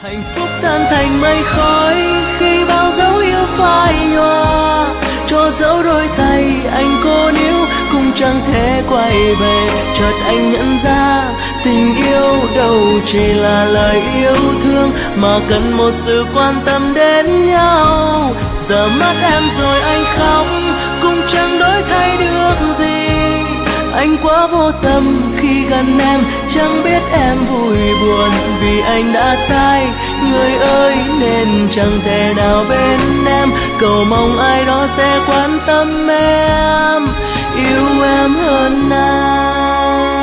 Hạnh phúc tan thành mây khói khi bao dấu yêu phai nhòa, cho dấu đôi tay anh cô níu cũng chẳng thể quay về. Chợt anh nhận ra tình yêu đâu chỉ là lời yêu thương, mà cần một sự quan tâm đến nhau. Giờ mất em rồi anh khóc cũng chẳng đổi thay được gì. Anh quá vô tâm khi gần em, chẳng biết em vui buồn vì anh đã sai. Người ơi nên chẳng thể nào bên em, cầu mong ai đó sẽ quan tâm em, yêu em hơn anh.